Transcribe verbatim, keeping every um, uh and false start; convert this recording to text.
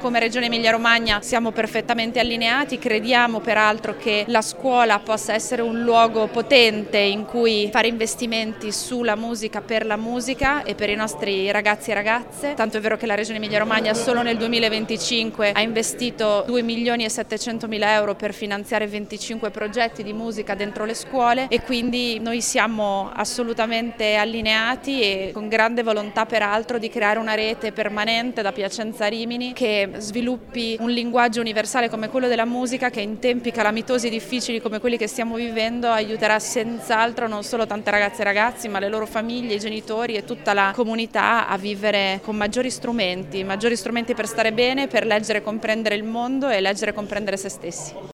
come Regione Emilia-Romagna siamo perfettamente allineati, crediamo peraltro che la scuola possa essere un luogo potente in cui fare investimenti sulla musica, per la musica e per i nostri ragazzi e ragazze, tanto è vero che la Regione Emilia-Romagna solo nel duemilaventicinque ha investito due milioni e settecentomila euro per finanziare venticinque progetti di musica dentro le scuole, e quindi noi siamo assolutamente allineati e con grande volontà peraltro di creare una rete permanente da Piacenza a Rimini che sviluppi un linguaggio universale come quello della musica, che in tempi calamitosi e difficili come quelli che stiamo vivendo aiuterà senz'altro non solo tante ragazze e ragazzi, ma le loro famiglie, i genitori e tutta la comunità a vivere con maggiori strumenti, maggiori strumenti per stare bene, per leggere e comprendere il mondo e leggere e comprendere se stessi.